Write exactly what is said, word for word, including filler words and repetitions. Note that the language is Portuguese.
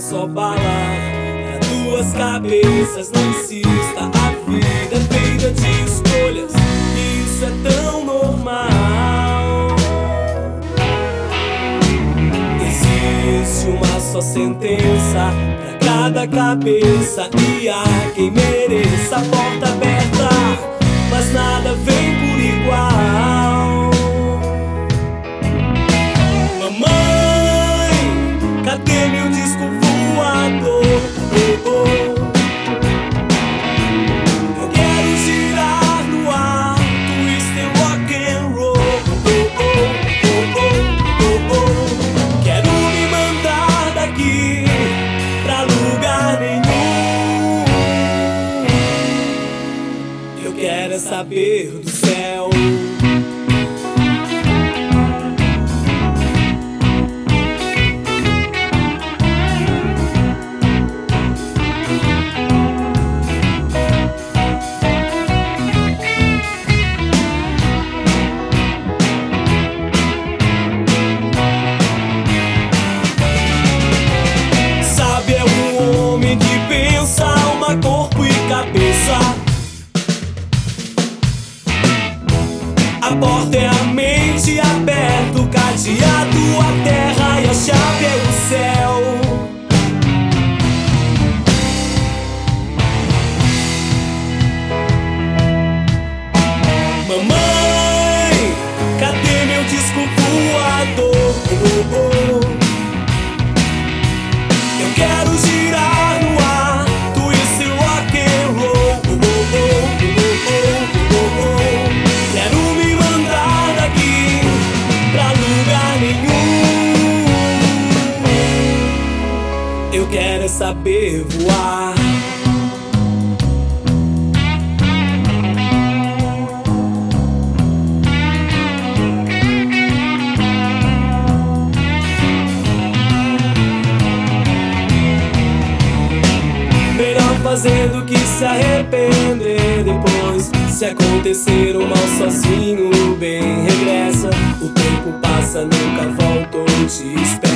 só bala. É duas cabeças, não insista. A vida é feita de escolhas, e isso é tão normal. Existe uma só sentença pra cada cabeça, e há quem mereça. A porta aberta, mas nada vem por igual. Mamãe, cadê meu disco voador? Oh, oh. Eu quero girar no ar, twister rock and roll. Oh, oh, oh, oh, oh, oh. Quero me mandar daqui pra lugar nenhum. Eu quero é saber do céu. Sabe, é um homem que pensa, alma, corpo e cabeça. A porta é a mente aberta, o cadeado a terra e a chave é o céu. Mamãe, cadê meu disco voador? Oh, oh. Eu quero girar no ar, twister rock and roll. Oh, oh, oh, oh, oh, oh. Quero me mandar daqui pra lugar nenhum. Eu quero é saber voar. Melhor fazer do que se arrepender depois. Se acontecer um mal sozinho, o bem regressa. O tempo passa, nunca volta, ou te espera.